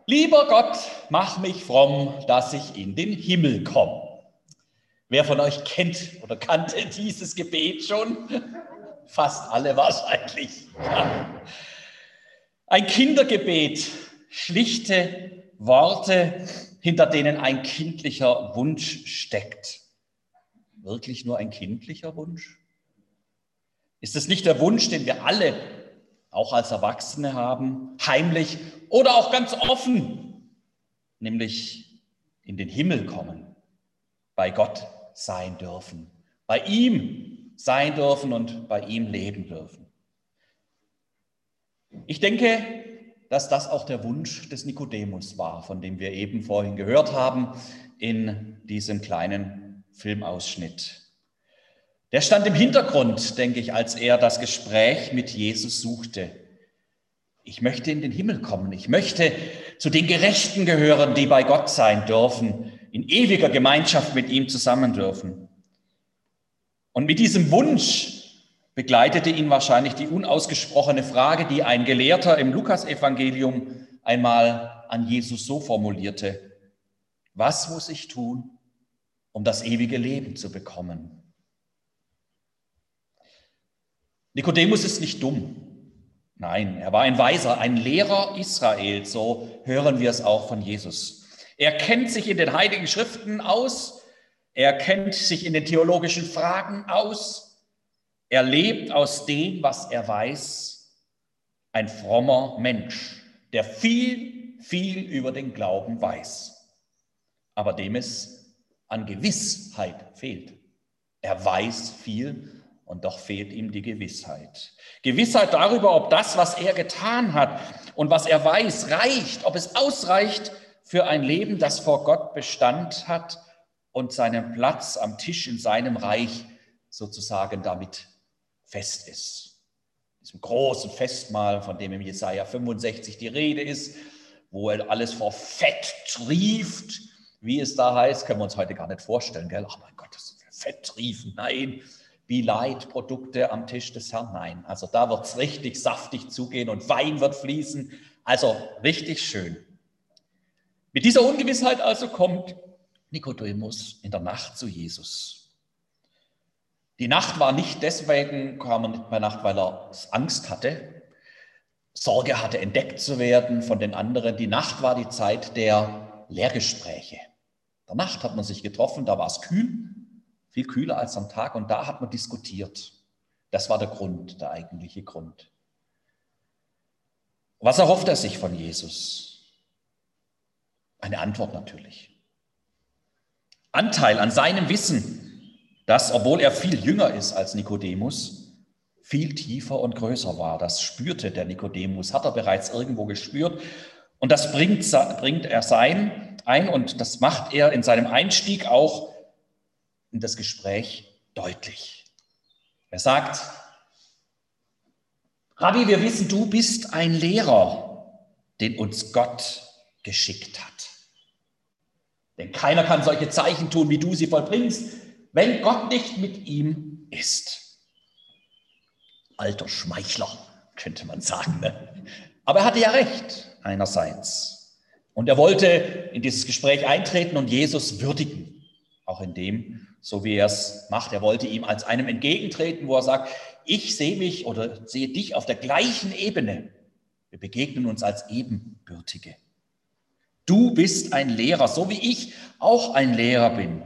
Lieber Gott, mach mich fromm, dass ich in den Himmel komme. Wer von euch kennt oder kannte dieses Gebet schon? Fast alle wahrscheinlich. Ja. Ein Kindergebet, schlichte Worte, hinter denen ein kindlicher Wunsch steckt. Wirklich nur ein kindlicher Wunsch? Ist es nicht der Wunsch, den wir alle, auch als Erwachsene haben, heimlich oder auch ganz offen, nämlich in den Himmel kommen, bei Gott sein dürfen, bei ihm sein dürfen und bei ihm leben dürfen? Ich denke, dass das auch der Wunsch des Nikodemus war, von dem wir eben vorhin gehört haben in diesem kleinen Filmausschnitt. Der stand im Hintergrund, denke ich, als er das Gespräch mit Jesus suchte. Ich möchte in den Himmel kommen. Ich möchte zu den Gerechten gehören, die bei Gott sein dürfen, in ewiger Gemeinschaft mit ihm zusammen dürfen. Und mit diesem Wunsch begleitete ihn wahrscheinlich die unausgesprochene Frage, die ein Gelehrter im Lukasevangelium einmal an Jesus so formulierte: Was muss ich tun, um das ewige Leben zu bekommen? Nikodemus ist nicht dumm. Nein, er war ein Weiser, ein Lehrer Israels, so hören wir es auch von Jesus. Er kennt sich in den Heiligen Schriften aus, er kennt sich in den theologischen Fragen aus, er lebt aus dem, was er weiß, ein frommer Mensch, der viel, viel über den Glauben weiß, aber dem es an Gewissheit fehlt. Er weiß viel, und doch fehlt ihm die Gewissheit. Gewissheit darüber, ob das, was er getan hat und was er weiß, reicht, ob es ausreicht für ein Leben, das vor Gott Bestand hat und seinen Platz am Tisch in seinem Reich sozusagen damit fest ist. Diesem großen Festmahl, von dem im Jesaja 65 die Rede ist, wo er alles vor Fett trieft, wie es da heißt, können wir uns heute gar nicht vorstellen, gell? Ach mein Gott, das ist Fett triefen, nein. Be-Light-Produkte am Tisch des Herrn, nein. Also da wird es richtig saftig zugehen und Wein wird fließen, also richtig schön. Mit dieser Ungewissheit also kommt Nikodemus in der Nacht zu Jesus. Die Nacht war nicht deswegen, kam er nicht bei Nacht, weil er Angst hatte, Sorge hatte, entdeckt zu werden von den anderen. Die Nacht war die Zeit der Lehrgespräche. In der Nacht hat man sich getroffen, da war es kühl, viel kühler als am Tag, und da hat man diskutiert. Das war der Grund, der eigentliche Grund. Was erhofft er sich von Jesus? Eine Antwort natürlich. Anteil an seinem Wissen, das, obwohl er viel jünger ist als Nikodemus, viel tiefer und größer war. Das spürte der Nikodemus, hat er bereits irgendwo gespürt. Und das bringt er ein, und das macht er in seinem Einstieg auch in das Gespräch deutlich. Er sagt: Rabbi, wir wissen, du bist ein Lehrer, den uns Gott geschickt hat. Denn keiner kann solche Zeichen tun, wie du sie vollbringst, wenn Gott nicht mit ihm ist. Alter Schmeichler, könnte man sagen. Ne? Aber er hatte ja recht, einerseits. Und er wollte in dieses Gespräch eintreten und Jesus würdigen, auch in dem, so wie er es macht. Er wollte ihm als einem entgegentreten, wo er sagt: Ich sehe mich oder sehe dich auf der gleichen Ebene. Wir begegnen uns als Ebenbürtige. Du bist ein Lehrer, so wie ich auch ein Lehrer bin.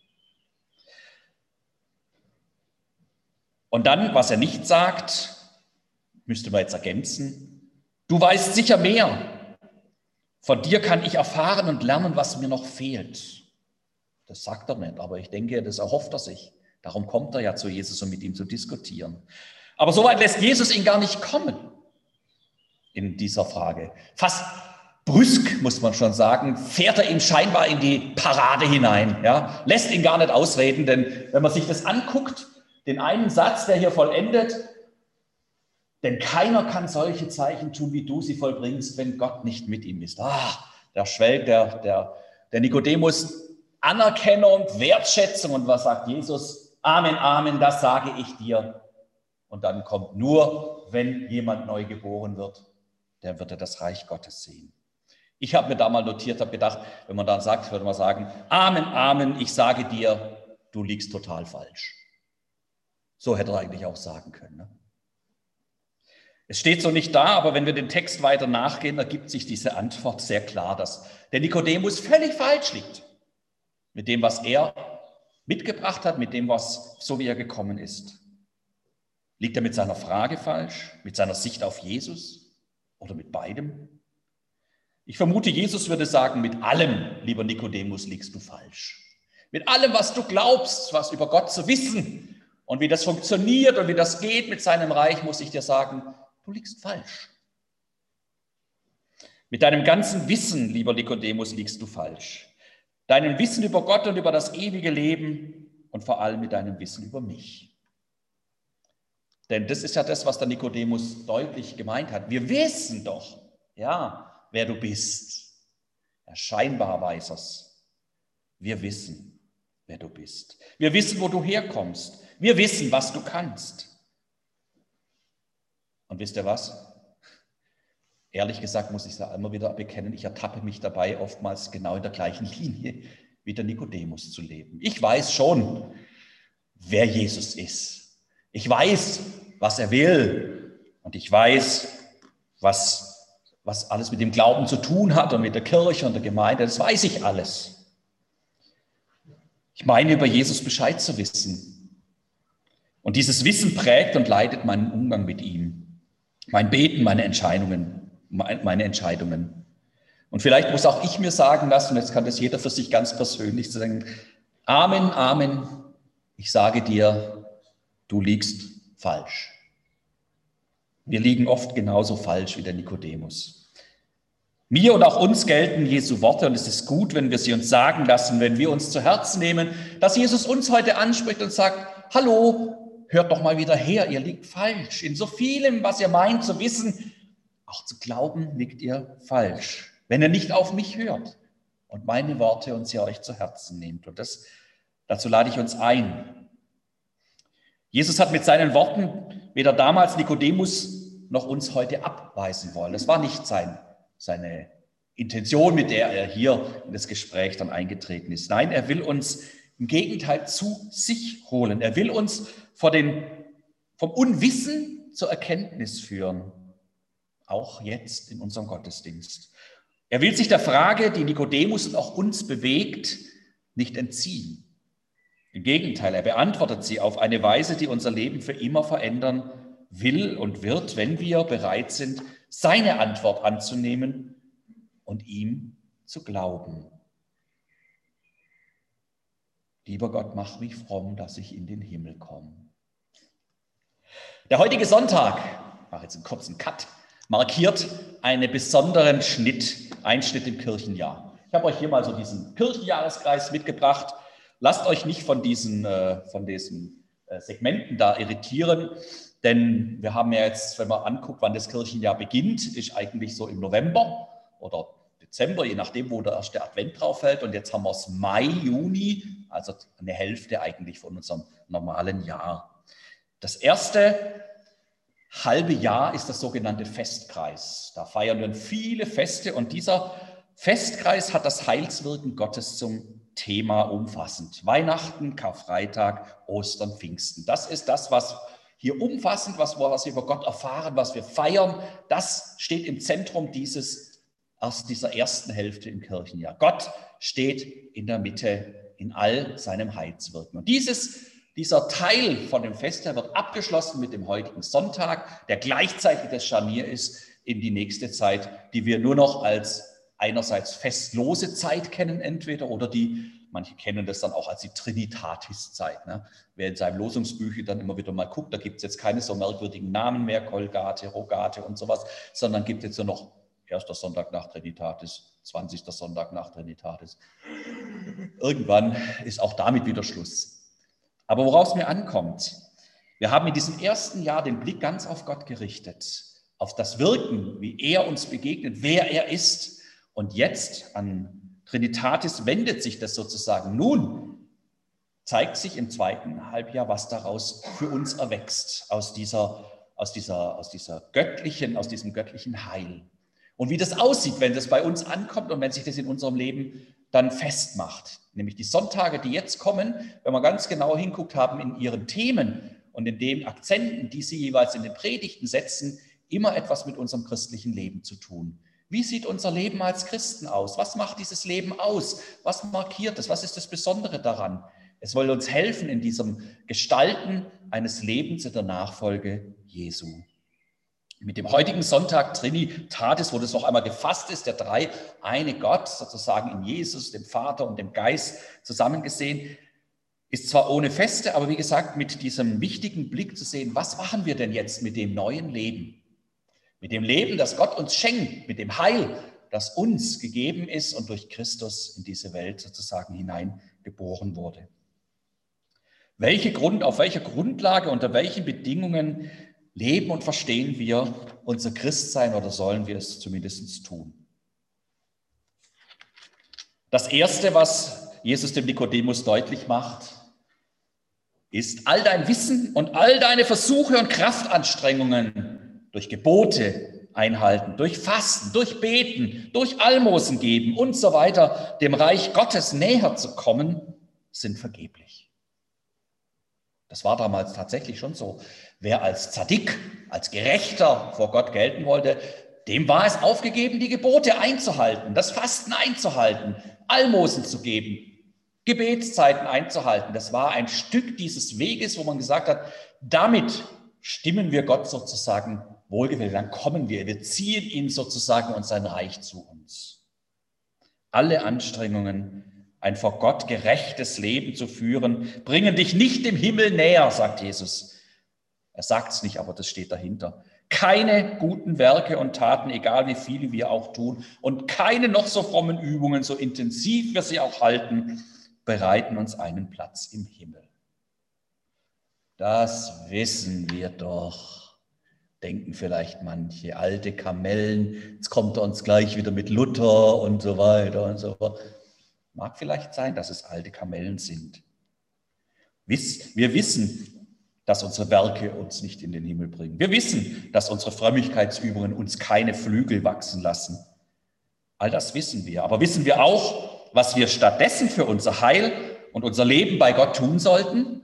Und dann, was er nicht sagt, müsste man jetzt ergänzen: Du weißt sicher mehr. Von dir kann ich erfahren und lernen, was mir noch fehlt. Das sagt er nicht, aber ich denke, das erhofft er sich. Darum kommt er ja zu Jesus, um mit ihm zu diskutieren. Aber so weit lässt Jesus ihn gar nicht kommen in dieser Frage. Fast brüsk, muss man schon sagen, fährt er ihm scheinbar in die Parade hinein. Ja? Lässt ihn gar nicht ausreden, denn wenn man sich das anguckt, den einen Satz, der hier vollendet: Denn keiner kann solche Zeichen tun, wie du sie vollbringst, wenn Gott nicht mit ihm ist. Da schwelgt der Nikodemus Anerkennung, Wertschätzung. Und was sagt Jesus? Amen, Amen, das sage ich dir. Und dann kommt: Nur wenn jemand neu geboren wird, der wird das Reich Gottes sehen. Ich habe mir da mal notiert, habe gedacht, wenn man dann sagt, würde man sagen, Amen, Amen, ich sage dir, du liegst total falsch. So hätte er eigentlich auch sagen können. Ne? Es steht so nicht da, aber wenn wir den Text weiter nachgehen, ergibt sich diese Antwort sehr klar, dass der Nikodemus völlig falsch liegt mit dem, was er mitgebracht hat, mit dem, was so wie er gekommen ist. Liegt er mit seiner Frage falsch, mit seiner Sicht auf Jesus oder mit beidem? Ich vermute, Jesus würde sagen, mit allem, lieber Nikodemus, liegst du falsch. Mit allem, was du glaubst, was über Gott zu wissen und wie das funktioniert und wie das geht mit seinem Reich, muss ich dir sagen, du liegst falsch. Mit deinem ganzen Wissen, lieber Nikodemus, liegst du falsch. Deinem Wissen über Gott und über das ewige Leben und vor allem mit deinem Wissen über mich. Denn das ist ja das, was der Nikodemus deutlich gemeint hat. Wir wissen doch, ja, wer du bist. Ja, scheinbar weiß er's. Wir wissen, wer du bist. Wir wissen, wo du herkommst. Wir wissen, was du kannst. Und wisst ihr was? Ehrlich gesagt muss ich es ja immer wieder bekennen, ich ertappe mich dabei, oftmals genau in der gleichen Linie wie der Nikodemus zu leben. Ich weiß schon, wer Jesus ist. Ich weiß, was er will. Und ich weiß, was alles mit dem Glauben zu tun hat und mit der Kirche und der Gemeinde. Das weiß ich alles. Ich meine, über Jesus Bescheid zu wissen. Und dieses Wissen prägt und leitet meinen Umgang mit ihm. Mein Beten, meine Entscheidungen. Und vielleicht muss auch ich mir sagen lassen, und jetzt kann das jeder für sich ganz persönlich sagen, Amen, Amen, ich sage dir, du liegst falsch. Wir liegen oft genauso falsch wie der Nikodemus. Mir und auch uns gelten Jesu Worte und es ist gut, wenn wir sie uns sagen lassen, wenn wir uns zu Herzen nehmen, dass Jesus uns heute anspricht und sagt, hallo, hört doch mal wieder her, ihr liegt falsch. In so vielem, was ihr meint zu wissen, auch zu glauben, liegt ihr falsch, wenn ihr nicht auf mich hört und meine Worte und sie euch zu Herzen nehmt. Und dazu lade ich uns ein. Jesus hat mit seinen Worten weder damals Nikodemus noch uns heute abweisen wollen. Das war nicht seine Intention, mit der er hier in das Gespräch dann eingetreten ist. Nein, er will uns im Gegenteil zu sich holen. Er will uns vom Unwissen zur Erkenntnis führen. Auch jetzt in unserem Gottesdienst. Er will sich der Frage, die Nikodemus und auch uns bewegt, nicht entziehen. Im Gegenteil, er beantwortet sie auf eine Weise, die unser Leben für immer verändern will und wird, wenn wir bereit sind, seine Antwort anzunehmen und ihm zu glauben. Lieber Gott, mach mich fromm, dass ich in den Himmel komme. Der heutige Sonntag, ich mache jetzt einen kurzen Cut, markiert einen besonderen Einschnitt im Kirchenjahr. Ich habe euch hier mal so diesen Kirchenjahreskreis mitgebracht. Lasst euch nicht von diesen Segmenten da irritieren, denn wir haben ja jetzt, wenn man anguckt, wann das Kirchenjahr beginnt, ist eigentlich so im November oder Dezember, je nachdem, wo der erste Advent drauf fällt. Und jetzt haben wir es Mai, Juni, also eine Hälfte eigentlich von unserem normalen Jahr. Das erste halbe Jahr ist das sogenannte Festkreis. Da feiern wir viele Feste und dieser Festkreis hat das Heilswirken Gottes zum Thema umfassend. Weihnachten, Karfreitag, Ostern, Pfingsten. Das ist das, was hier umfassend, was wir über Gott erfahren, was wir feiern. Das steht im Zentrum dieser ersten Hälfte im Kirchenjahr. Gott steht in der Mitte in all seinem Heilswirken. Und dieser Teil von dem Fest wird abgeschlossen mit dem heutigen Sonntag, der gleichzeitig das Scharnier ist in die nächste Zeit, die wir nur noch als einerseits festlose Zeit kennen entweder oder manche kennen das dann auch als die Trinitatis-Zeit. Ne? Wer in seinem Losungsbüchlein dann immer wieder mal guckt, da gibt es jetzt keine so merkwürdigen Namen mehr, Kolgate, Rogate und sowas, sondern gibt jetzt nur noch 1. Sonntag nach Trinitatis, 20. Sonntag nach Trinitatis. Irgendwann ist auch damit wieder Schluss. Aber woraus es mir ankommt, wir haben in diesem ersten Jahr den Blick ganz auf Gott gerichtet, auf das Wirken, wie er uns begegnet, wer er ist. Und jetzt an Trinitatis wendet sich das sozusagen. Nun zeigt sich im zweiten Halbjahr, was daraus für uns erwächst, aus diesem göttlichen Heil. Und wie das aussieht, wenn das bei uns ankommt und wenn sich das in unserem Leben dann festmacht. Nämlich die Sonntage, die jetzt kommen, wenn man ganz genau hinguckt, haben in ihren Themen und in den Akzenten, die sie jeweils in den Predigten setzen, immer etwas mit unserem christlichen Leben zu tun. Wie sieht unser Leben als Christen aus? Was macht dieses Leben aus? Was markiert es? Was ist das Besondere daran? Es soll uns helfen in diesem Gestalten eines Lebens in der Nachfolge Jesu. Mit dem heutigen Sonntag Trinitatis, wo das noch einmal gefasst ist, der drei eine Gott, sozusagen in Jesus, dem Vater und dem Geist zusammengesehen, ist zwar ohne Feste, aber wie gesagt, mit diesem wichtigen Blick zu sehen, was machen wir denn jetzt mit dem neuen Leben? Mit dem Leben, das Gott uns schenkt, mit dem Heil, das uns gegeben ist und durch Christus in diese Welt sozusagen hineingeboren wurde. Auf welcher Grundlage, unter welchen Bedingungen leben und verstehen wir unser Christsein oder sollen wir es zumindest tun? Das Erste, was Jesus dem Nikodemus deutlich macht, ist all dein Wissen und all deine Versuche und Kraftanstrengungen durch Gebote einhalten, durch Fasten, durch Beten, durch Almosen geben und so weiter, dem Reich Gottes näher zu kommen, sind vergeblich. Das war damals tatsächlich schon so. Wer als Zadik, als Gerechter vor Gott gelten wollte, dem war es aufgegeben, die Gebote einzuhalten, das Fasten einzuhalten, Almosen zu geben, Gebetszeiten einzuhalten. Das war ein Stück dieses Weges, wo man gesagt hat, damit stimmen wir Gott sozusagen wohlgefällig, dann kommen wir ziehen ihn sozusagen und sein Reich zu uns. Alle Anstrengungen, ein vor Gott gerechtes Leben zu führen, bringen dich nicht dem Himmel näher, sagt Jesus. Er sagt es nicht, aber das steht dahinter. Keine guten Werke und Taten, egal wie viele wir auch tun, und keine noch so frommen Übungen, so intensiv wir sie auch halten, bereiten uns einen Platz im Himmel. Das wissen wir doch, denken vielleicht manche alte Kamellen. Jetzt kommt er uns gleich wieder mit Luther und so weiter und so fort. Mag vielleicht sein, dass es alte Kamellen sind. Wir wissen, dass unsere Werke uns nicht in den Himmel bringen. Wir wissen, dass unsere Frömmigkeitsübungen uns keine Flügel wachsen lassen. All das wissen wir. Aber wissen wir auch, was wir stattdessen für unser Heil und unser Leben bei Gott tun sollten?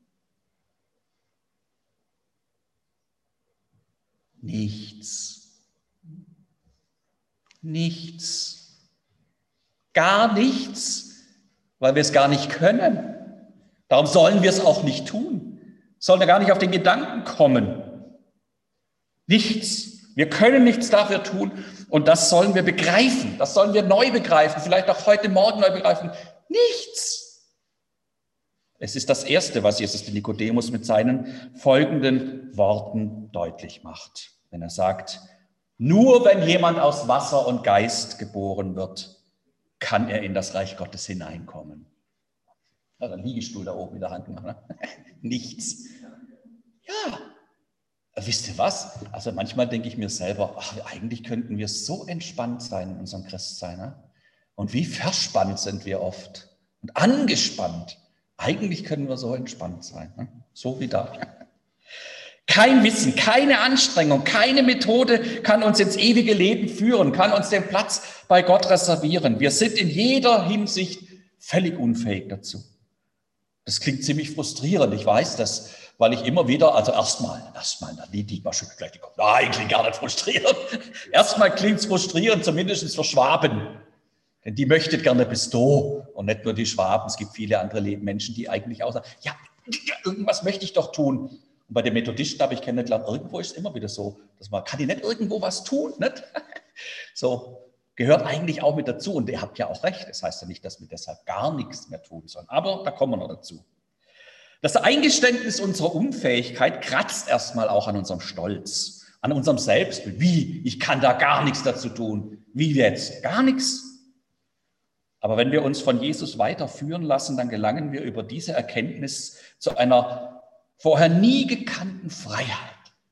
Nichts. Nichts. Gar nichts, weil wir es gar nicht können. Darum sollen wir es auch nicht tun. Sollen wir gar nicht auf den Gedanken kommen. Nichts. Wir können nichts dafür tun und das sollen wir begreifen. Das sollen wir neu begreifen, vielleicht auch heute Morgen neu begreifen. Nichts. Es ist das Erste, was Jesus den Nikodemus mit seinen folgenden Worten deutlich macht. Wenn er sagt, nur wenn jemand aus Wasser und Geist geboren wird, kann er in das Reich Gottes hineinkommen. Also ein Liegestuhl da oben in der Hand machen. Ne? Nichts. Ja, wisst ihr was? Also manchmal denke ich mir selber, eigentlich könnten wir so entspannt sein in unserem Christsein. Ne? Und wie verspannt sind wir oft und angespannt. Eigentlich können wir so entspannt sein, ne? So wie da. Kein Wissen, keine Anstrengung, keine Methode kann uns ins ewige Leben führen, kann uns den Platz bei Gott reservieren. Wir sind in jeder Hinsicht völlig unfähig dazu. Das klingt ziemlich frustrierend, ich weiß das, weil ich immer wieder, also erstmal, da liegt ich mal schon gleich die Kopf. Nein, klingt gar nicht frustrierend. Erstmal klingt es frustrierend, zumindest für Schwaben. Denn die möchten gerne bis du und nicht nur die Schwaben. Es gibt viele andere Menschen, die eigentlich auch sagen, ja, irgendwas möchte ich doch tun. Und bei den Methodisten habe ich kennengelernt, irgendwo ist es immer wieder so, dass man, kann ich nicht irgendwo was tun? Nicht? So, gehört eigentlich auch mit dazu. Und ihr habt ja auch recht. Das heißt ja nicht, dass wir deshalb gar nichts mehr tun sollen. Aber da kommen wir noch dazu. Das Eingeständnis unserer Unfähigkeit kratzt erstmal auch an unserem Stolz, an unserem Selbstbild. Wie? Ich kann da gar nichts dazu tun. Wie jetzt? Gar nichts. Aber wenn wir uns von Jesus weiterführen lassen, dann gelangen wir über diese Erkenntnis zu einer vorher nie gekannten Freiheit.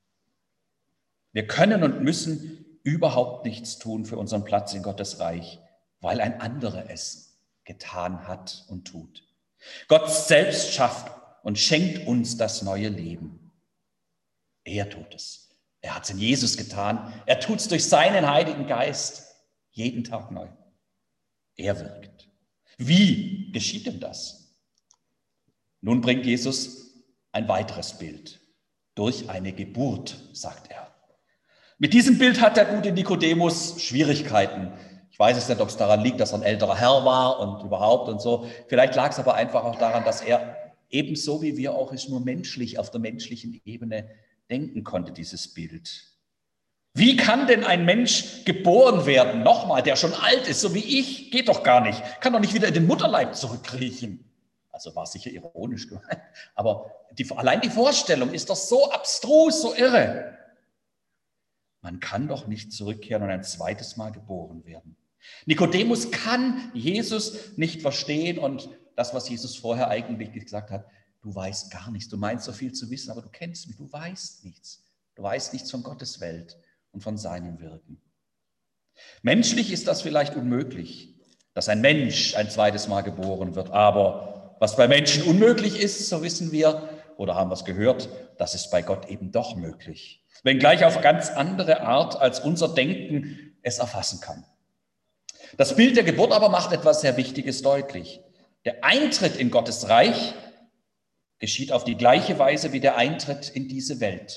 Wir können und müssen überhaupt nichts tun für unseren Platz in Gottes Reich, weil ein anderer es getan hat und tut. Gott selbst schafft und schenkt uns das neue Leben. Er tut es. Er hat es in Jesus getan. Er tut es durch seinen Heiligen Geist jeden Tag neu. Er wirkt. Wie geschieht denn das? Nun bringt Jesus ein weiteres Bild. Durch eine Geburt, sagt er. Mit diesem Bild hat der gute Nikodemus Schwierigkeiten. Ich weiß es nicht, ob es daran liegt, dass er ein älterer Herr war und überhaupt und so. Vielleicht lag es aber einfach auch daran, dass er ebenso wie wir auch es nur menschlich, auf der menschlichen Ebene denken konnte, dieses Bild. Wie kann denn ein Mensch geboren werden, nochmal, der schon alt ist, so wie ich? Geht doch gar nicht. Kann doch nicht wieder in den Mutterleib zurückkriechen. Also war sicher ironisch gemeint. Aber allein die Vorstellung ist doch so abstrus, so irre. Man kann doch nicht zurückkehren und ein zweites Mal geboren werden. Nikodemus kann Jesus nicht verstehen und das, was Jesus vorher eigentlich gesagt hat, du weißt gar nichts, du meinst so viel zu wissen, aber du kennst mich, du weißt nichts. Du weißt nichts von Gottes Welt und von seinem Wirken. Menschlich ist das vielleicht unmöglich, dass ein Mensch ein zweites Mal geboren wird, aber was bei Menschen unmöglich ist, so wissen wir oder haben wir es gehört, das ist bei Gott eben doch möglich. Wenngleich auf ganz andere Art, als unser Denken es erfassen kann. Das Bild der Geburt aber macht etwas sehr Wichtiges deutlich. Der Eintritt in Gottes Reich geschieht auf die gleiche Weise wie der Eintritt in diese Welt.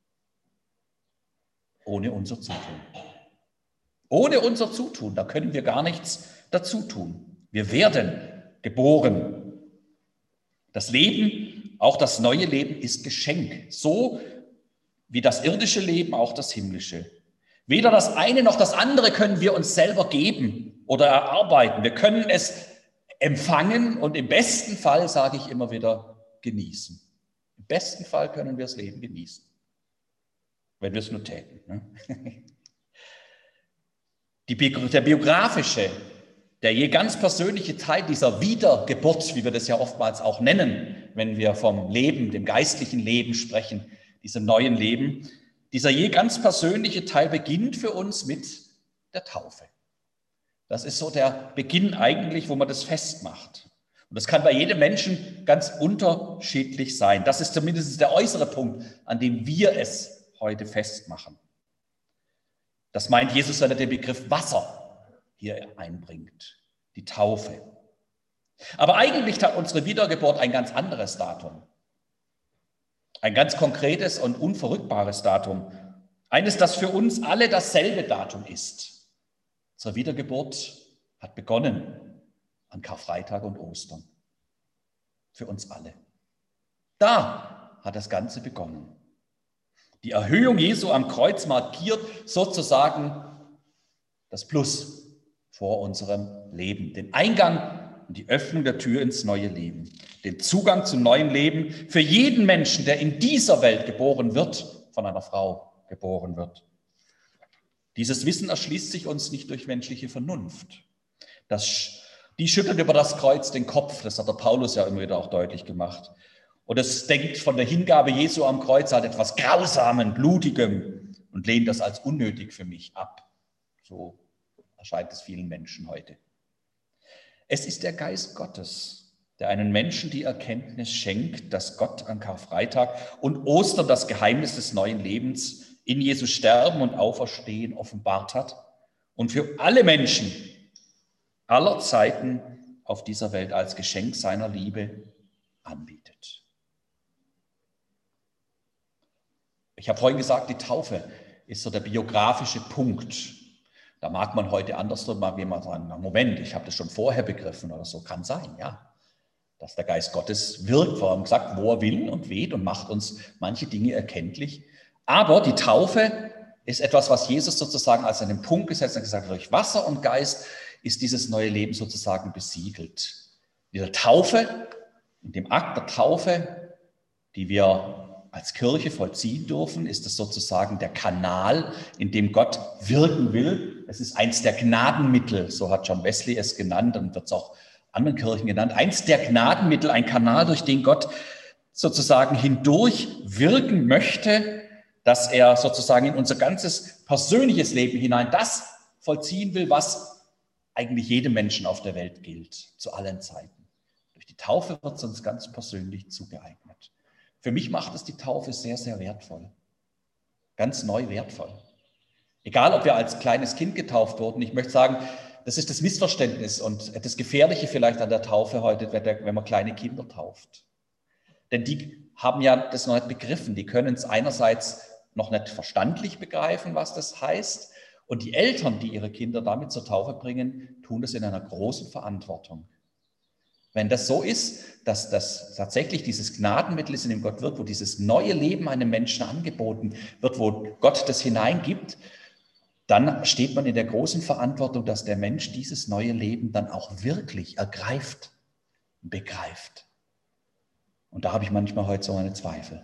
Ohne unser Zutun. Ohne unser Zutun, da können wir gar nichts dazu tun. Wir werden geboren. Das Leben, auch das neue Leben, ist Geschenk. So wie das irdische Leben, auch das himmlische. Weder das eine noch das andere können wir uns selber geben oder erarbeiten. Wir können es empfangen und im besten Fall, sage ich immer wieder, genießen. Im besten Fall können wir das Leben genießen, wenn wir es nur täten. Ne? Der biografische, der je ganz persönliche Teil dieser Wiedergeburt, wie wir das ja oftmals auch nennen, wenn wir vom Leben, dem geistlichen Leben sprechen, diesem neuen Leben, dieser je ganz persönliche Teil beginnt für uns mit der Taufe. Das ist so der Beginn eigentlich, wo man das festmacht. Und das kann bei jedem Menschen ganz unterschiedlich sein. Das ist zumindest der äußere Punkt, an dem wir es heute festmachen. Das meint Jesus, wenn er den Begriff Wasser hier einbringt, die Taufe. Aber eigentlich hat unsere Wiedergeburt ein ganz anderes Datum. Ein ganz konkretes und unverrückbares Datum. Eines, das für uns alle dasselbe Datum ist. Unsere Wiedergeburt hat begonnen an Karfreitag und Ostern. Für uns alle. Da hat das Ganze begonnen. Die Erhöhung Jesu am Kreuz markiert sozusagen das Plus vor unserem Leben. Den Eingang und die Öffnung der Tür ins neue Leben. Den Zugang zum neuen Leben für jeden Menschen, der in dieser Welt geboren wird, von einer Frau geboren wird. Dieses Wissen erschließt sich uns nicht durch menschliche Vernunft. Die schüttelt über das Kreuz den Kopf, das hat der Paulus ja immer wieder auch deutlich gemacht. Und es denkt von der Hingabe Jesu am Kreuz halt etwas Grausamen, Blutigem und lehnt das als unnötig für mich ab. So erscheint es vielen Menschen heute. Es ist der Geist Gottes, der einen Menschen die Erkenntnis schenkt, dass Gott an Karfreitag und Ostern das Geheimnis des neuen Lebens in Jesu Sterben und Auferstehen offenbart hat und für alle Menschen aller Zeiten auf dieser Welt als Geschenk seiner Liebe anbietet. Ich habe vorhin gesagt, die Taufe ist so der biografische Punkt. Da mag man heute andersrum mal jemand sagen, na Moment, ich habe das schon vorher begriffen oder so. Kann sein, ja. Dass der Geist Gottes wirkt, vor allem gesagt, wo er will und weht und macht uns manche Dinge erkenntlich. Aber die Taufe ist etwas, was Jesus sozusagen als einen Punkt gesetzt hat und gesagt hat, durch Wasser und Geist ist dieses neue Leben sozusagen besiegelt. In der Taufe, in dem Akt der Taufe, die wir als Kirche vollziehen dürfen, ist es sozusagen der Kanal, in dem Gott wirken will. Es ist eins der Gnadenmittel, so hat John Wesley es genannt und wird es auch anderen Kirchen genannt. Eins der Gnadenmittel, ein Kanal, durch den Gott sozusagen hindurch wirken möchte, dass er sozusagen in unser ganzes persönliches Leben hinein das vollziehen will, was eigentlich jedem Menschen auf der Welt gilt, zu allen Zeiten. Durch die Taufe wird es uns ganz persönlich zugeeignet. Für mich macht es die Taufe sehr, sehr wertvoll. ganz neu wertvoll. Egal, ob wir als kleines Kind getauft wurden, ich möchte sagen, das ist das Missverständnis und das Gefährliche vielleicht an der Taufe heute, wenn man kleine Kinder tauft. Denn die haben ja das noch nicht begriffen. Die können es einerseits noch nicht verstandlich begreifen, was das heißt. Und die Eltern, die ihre Kinder damit zur Taufe bringen, tun das in einer großen Verantwortung. Wenn das so ist, dass das tatsächlich dieses Gnadenmittel ist, in dem Gott wirkt, wo dieses neue Leben einem Menschen angeboten wird, wo Gott das hineingibt, dann steht man in der großen Verantwortung, dass der Mensch dieses neue Leben dann auch wirklich ergreift, begreift. Und da habe ich manchmal heute so meine Zweifel.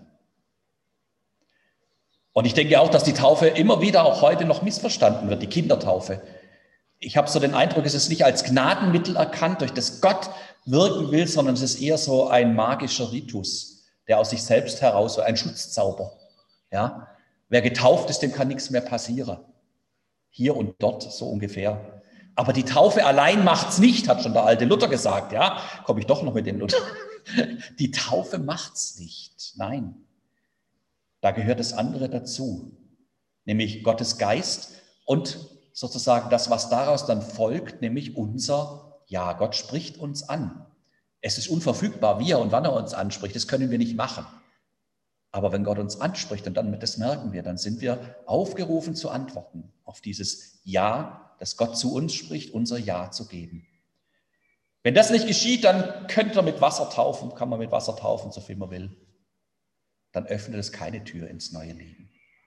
Und ich denke auch, dass die Taufe immer wieder auch heute noch missverstanden wird, die Kindertaufe. Ich habe so den Eindruck, es ist nicht als Gnadenmittel erkannt, durch das Gott wirken will, sondern es ist eher so ein magischer Ritus, der aus sich selbst heraus, ein Schutzzauber. Ja? Wer getauft ist, dem kann nichts mehr passieren. Hier und dort, so ungefähr. Aber die Taufe allein macht's nicht, hat schon der alte Luther gesagt. Ja, komme ich doch noch mit dem Luther. Die Taufe macht's nicht. Nein, da gehört das andere dazu, nämlich Gottes Geist und sozusagen das, was daraus dann folgt, nämlich unser Ja. Gott spricht uns an. Es ist unverfügbar, wie er und wann er uns anspricht. Das können wir nicht machen. Aber wenn Gott uns anspricht, und dann, das merken wir, dann sind wir aufgerufen zu antworten auf dieses Ja, das Gott zu uns spricht, unser Ja zu geben. Wenn das nicht geschieht, dann könnt ihr mit Wasser taufen, kann man mit Wasser taufen, so viel man will. Dann öffnet es keine Tür ins neue Leben.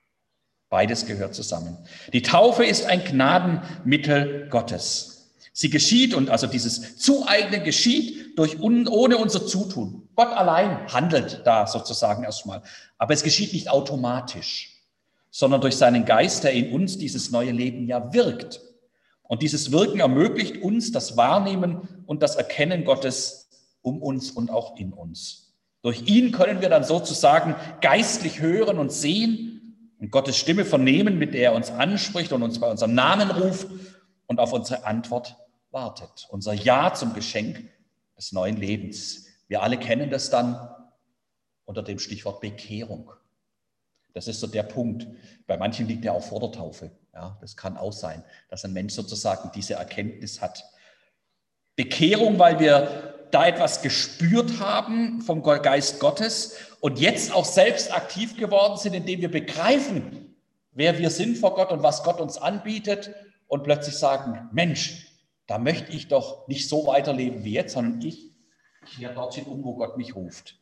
Beides gehört zusammen. Die Taufe ist ein Gnadenmittel Gottes. Sie geschieht, und also dieses Zueignen geschieht ohne unser Zutun. Gott allein handelt da sozusagen erstmal. Aber es geschieht nicht automatisch, sondern durch seinen Geist, der in uns dieses neue Leben ja wirkt. Und dieses Wirken ermöglicht uns das Wahrnehmen und das Erkennen Gottes um uns und auch in uns. Durch ihn können wir dann sozusagen geistlich hören und sehen und Gottes Stimme vernehmen, mit der er uns anspricht und uns bei unserem Namen ruft und auf unsere Antwort wartet. Unser Ja zum Geschenk des neuen Lebens. Wir alle kennen das dann unter dem Stichwort Bekehrung. Das ist so der Punkt. Bei manchen liegt ja auch vor der Taufe. Ja, das kann auch sein, dass ein Mensch sozusagen diese Erkenntnis hat. Bekehrung, weil wir da etwas gespürt haben vom Geist Gottes und jetzt auch selbst aktiv geworden sind, indem wir begreifen, wer wir sind vor Gott und was Gott uns anbietet und plötzlich sagen, Mensch, da möchte ich doch nicht so weiterleben wie jetzt, sondern ich kehre dorthin um, wo Gott mich ruft.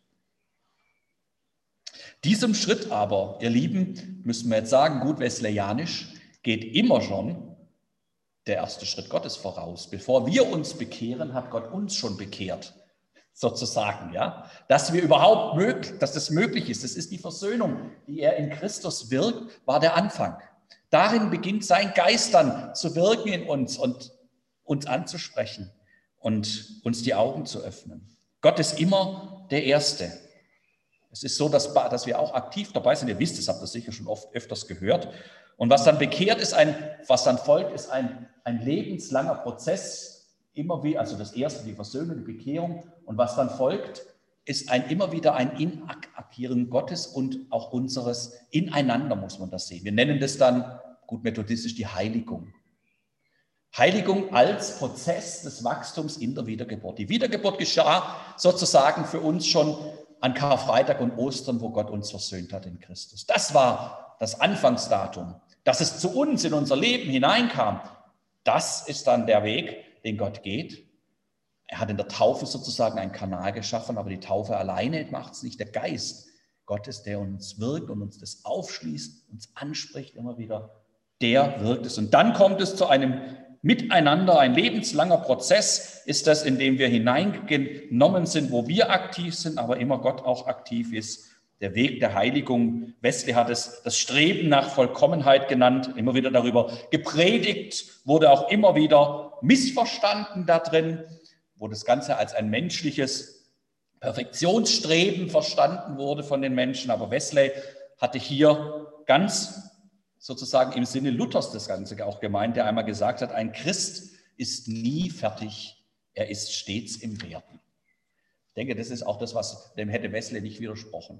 Diesem Schritt aber, ihr Lieben, müssen wir jetzt sagen, gut wesleyanisch, geht immer schon der erste Schritt Gottes voraus. Bevor wir uns bekehren, hat Gott uns schon bekehrt, sozusagen, ja. Dass das möglich ist, das ist die Versöhnung, die er in Christus wirkt, war der Anfang. Darin beginnt sein Geist dann zu wirken in uns und uns anzusprechen und uns die Augen zu öffnen. Gott ist immer der Erste. Es ist so, dass wir auch aktiv dabei sind. Ihr wisst, das habt ihr sicher schon öfters gehört. Und was dann bekehrt ist, was dann folgt, ist ein lebenslanger Prozess. Also das erste, die Versöhnung, die Bekehrung. Und was dann folgt, ist immer wieder ein Inagieren Gottes und auch unseres Ineinander, muss man das sehen. Wir nennen das dann, gut methodistisch, die Heiligung. Heiligung als Prozess des Wachstums in der Wiedergeburt. Die Wiedergeburt geschah sozusagen für uns schon an Karfreitag und Ostern, wo Gott uns versöhnt hat in Christus. Das war das Anfangsdatum. Dass es zu uns in unser Leben hineinkam, das ist dann der Weg, den Gott geht. Er hat in der Taufe sozusagen einen Kanal geschaffen, aber die Taufe alleine macht es nicht. Der Geist Gottes, der uns wirkt und uns das aufschließt, uns anspricht immer wieder, der wirkt es. Und dann kommt es zu einem Miteinander, ein lebenslanger Prozess ist das, in dem wir hineingenommen sind, wo wir aktiv sind, aber immer Gott auch aktiv ist. Der Weg der Heiligung, Wesley hat es das Streben nach Vollkommenheit genannt, immer wieder darüber gepredigt, wurde auch immer wieder missverstanden da drin, wo das Ganze als ein menschliches Perfektionsstreben verstanden wurde von den Menschen. Aber Wesley hatte hier ganz sozusagen im Sinne Luthers das Ganze auch gemeint, der einmal gesagt hat, ein Christ ist nie fertig, er ist stets im Werden. Ich denke, das ist auch das, was dem hätte Wesley nicht widersprochen.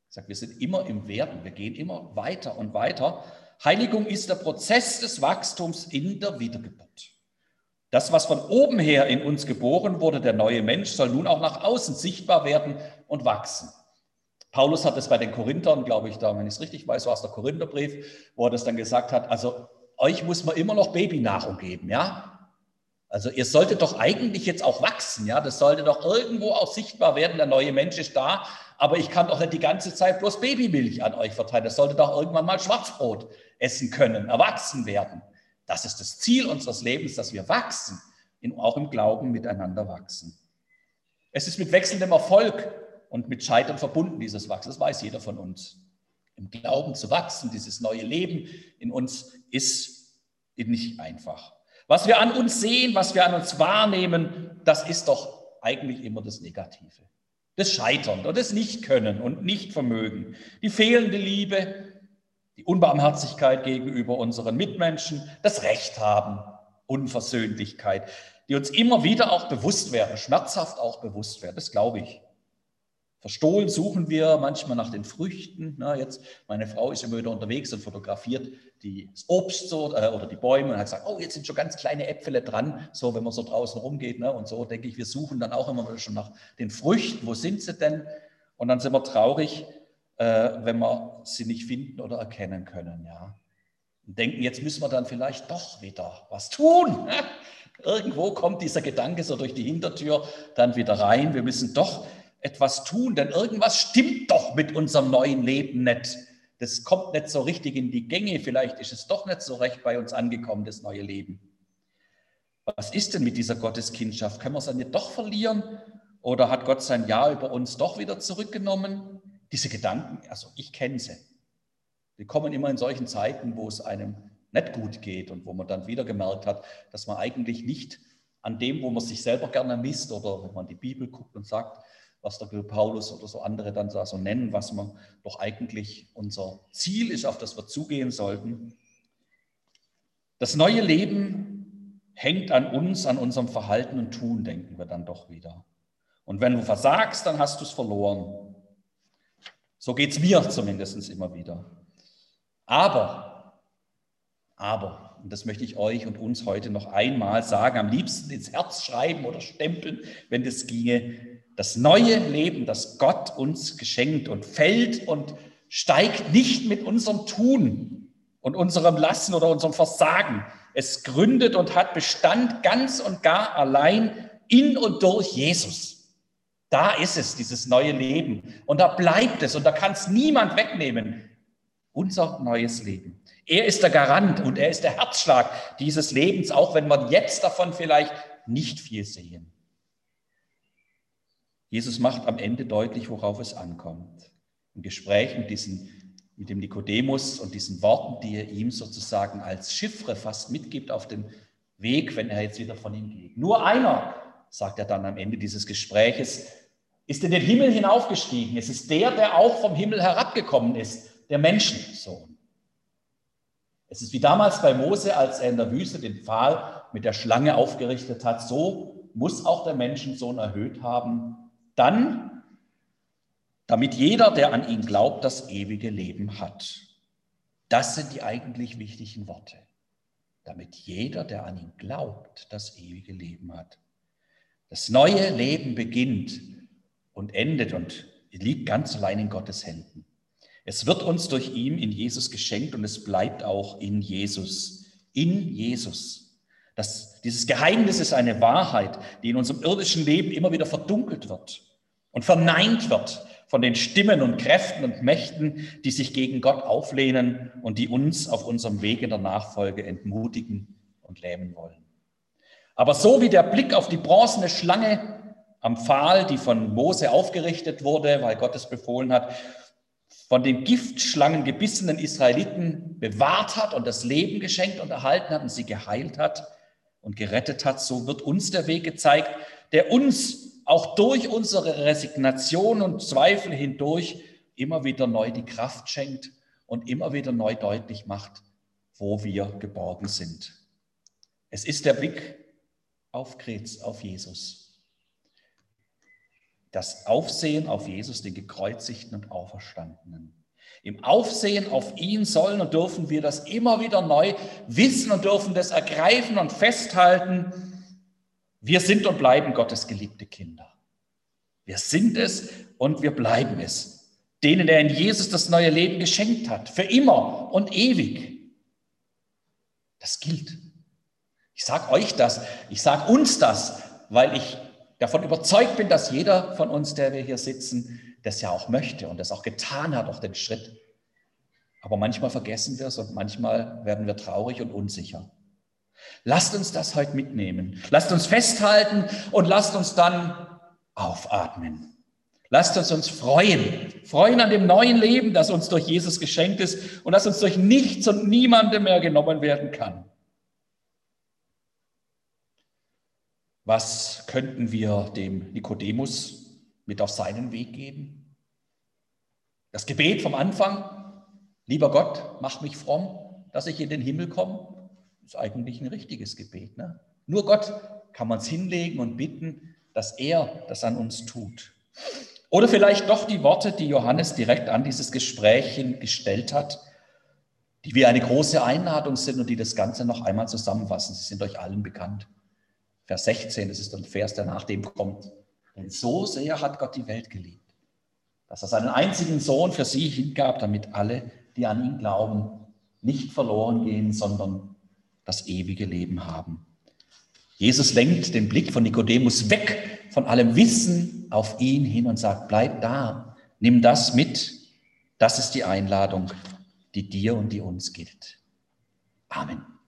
Ich sage, wir sind immer im Werden, wir gehen immer weiter und weiter. Heiligung ist der Prozess des Wachstums in der Wiedergeburt. Das, was von oben her in uns geboren wurde, der neue Mensch, soll nun auch nach außen sichtbar werden und wachsen. Paulus hat es bei den Korinthern, glaube ich, da, wenn ich es richtig weiß, war es der Korintherbrief, wo er das dann gesagt hat, also euch muss man immer noch Babynahrung geben, ja? Also ihr solltet doch eigentlich jetzt auch wachsen, ja? Das sollte doch irgendwo auch sichtbar werden, der neue Mensch ist da, aber ich kann doch nicht die ganze Zeit bloß Babymilch an euch verteilen. Das sollte doch irgendwann mal Schwarzbrot essen können, erwachsen werden. Das ist das Ziel unseres Lebens, dass wir wachsen, auch im Glauben miteinander wachsen. Es ist mit wechselndem Erfolg und mit Scheitern verbunden, dieses Wachsen. Das weiß jeder von uns. Im Glauben zu wachsen, dieses neue Leben in uns ist nicht einfach. Was wir an uns sehen, was wir an uns wahrnehmen, das ist doch eigentlich immer das Negative. Das Scheitern und das Nichtkönnen und Nichtvermögen, die fehlende Liebe, die Unbarmherzigkeit gegenüber unseren Mitmenschen, das Recht haben, Unversöhnlichkeit, die uns immer wieder auch bewusst werden, schmerzhaft auch bewusst werden, das glaube ich. Verstohlen suchen wir manchmal nach den Früchten. Na, jetzt, meine Frau ist immer wieder unterwegs und fotografiert das Obst so, oder die Bäume und hat gesagt, oh, jetzt sind schon ganz kleine Äpfele dran, so wenn man so draußen rumgeht. Ne, und so denke ich, wir suchen dann auch immer schon nach den Früchten. Wo sind sie denn? Und dann sind wir traurig, wenn wir sie nicht finden oder erkennen können. Ja. Und denken, jetzt müssen wir dann vielleicht doch wieder was tun. Ne? Irgendwo kommt dieser Gedanke so durch die Hintertür dann wieder rein. Wir müssen doch etwas tun, denn irgendwas stimmt doch mit unserem neuen Leben nicht. Das kommt nicht so richtig in die Gänge. Vielleicht ist es doch nicht so recht bei uns angekommen, das neue Leben. Was ist denn mit dieser Gotteskindschaft? Können wir es dann nicht doch verlieren? Oder hat Gott sein Ja über uns doch wieder zurückgenommen? Diese Gedanken, also ich kenne sie. Die kommen immer in solchen Zeiten, wo es einem nicht gut geht und wo man dann wieder gemerkt hat, dass man eigentlich nicht an dem, wo man sich selber gerne misst, oder wenn man die Bibel guckt und sagt, was der Paulus oder so andere dann so nennen, was man doch eigentlich unser Ziel ist, auf das wir zugehen sollten. Das neue Leben hängt an uns, an unserem Verhalten und Tun, denken wir dann doch wieder. Und wenn du versagst, dann hast du es verloren. So geht es mir zumindest immer wieder. Aber, und das möchte ich euch und uns heute noch einmal sagen, am liebsten ins Herz schreiben oder stempeln, wenn das ginge. Das neue Leben, das Gott uns geschenkt und fällt und steigt nicht mit unserem Tun und unserem Lassen oder unserem Versagen. Es gründet und hat Bestand ganz und gar allein in und durch Jesus. Da ist es, dieses neue Leben. Und da bleibt es und da kann es niemand wegnehmen. Unser neues Leben. Er ist der Garant und er ist der Herzschlag dieses Lebens, auch wenn wir jetzt davon vielleicht nicht viel sehen. Jesus macht am Ende deutlich, worauf es ankommt. Im Gespräch mit dem Nikodemus und diesen Worten, die er ihm sozusagen als Chiffre fast mitgibt auf den Weg, wenn er jetzt wieder von ihm geht. Nur einer, sagt er dann am Ende dieses Gespräches, ist in den Himmel hinaufgestiegen. Es ist der auch vom Himmel herabgekommen ist, der Menschensohn. Es ist wie damals bei Mose, als er in der Wüste den Pfahl mit der Schlange aufgerichtet hat, so muss auch der Menschensohn erhöht haben, dann, damit jeder, der an ihn glaubt, das ewige Leben hat. Das sind die eigentlich wichtigen Worte. Damit jeder, der an ihn glaubt, das ewige Leben hat. Das neue Leben beginnt und endet und liegt ganz allein in Gottes Händen. Es wird uns durch ihn in Jesus geschenkt und es bleibt auch in Jesus. In Jesus. Dieses Geheimnis ist eine Wahrheit, die in unserem irdischen Leben immer wieder verdunkelt wird und verneint wird von den Stimmen und Kräften und Mächten, die sich gegen Gott auflehnen und die uns auf unserem Weg in der Nachfolge entmutigen und lähmen wollen. Aber so wie der Blick auf die bronzene Schlange am Pfahl, die von Mose aufgerichtet wurde, weil Gott es befohlen hat, von den Giftschlangen gebissenen Israeliten bewahrt hat und das Leben geschenkt und erhalten hat und sie geheilt hat und gerettet hat, so wird uns der Weg gezeigt, der uns auch durch unsere Resignation und Zweifel hindurch immer wieder neu die Kraft schenkt und immer wieder neu deutlich macht, wo wir geborgen sind. Es ist der Blick auf Jesus. Das Aufsehen auf Jesus, den Gekreuzigten und Auferstandenen. Im Aufsehen auf ihn sollen und dürfen wir das immer wieder neu wissen und dürfen das ergreifen und festhalten. Wir sind und bleiben Gottes geliebte Kinder. Wir sind es und wir bleiben es. Denen er in Jesus das neue Leben geschenkt hat. Für immer und ewig. Das gilt. Ich sage euch das, ich sage uns das, weil ich davon überzeugt bin, dass jeder von uns, der wir hier sitzen, das ja auch möchte und das auch getan hat, auch den Schritt. Aber manchmal vergessen wir es und manchmal werden wir traurig und unsicher. Lasst uns das heute mitnehmen. Lasst uns festhalten und lasst uns dann aufatmen. Lasst uns freuen an dem neuen Leben, das uns durch Jesus geschenkt ist und das uns durch nichts und niemandem mehr genommen werden kann. Was könnten wir dem Nikodemus mit auf seinen Weg geben? Das Gebet vom Anfang, lieber Gott, mach mich fromm, dass ich in den Himmel komme, ist eigentlich ein richtiges Gebet. Ne? Nur Gott kann man es hinlegen und bitten, dass er das an uns tut. Oder vielleicht doch die Worte, die Johannes direkt an dieses Gespräch gestellt hat, die wie eine große Einladung sind und die das Ganze noch einmal zusammenfassen. Sie sind euch allen bekannt. Vers 16, das ist ein Vers, der nach dem kommt. Denn so sehr hat Gott die Welt geliebt, dass er seinen einzigen Sohn für sie hingab, damit alle, die an ihn glauben, nicht verloren gehen, sondern das ewige Leben haben. Jesus lenkt den Blick von Nikodemus weg von allem Wissen auf ihn hin und sagt, bleib da, nimm das mit. Das ist die Einladung, die dir und die uns gilt. Amen.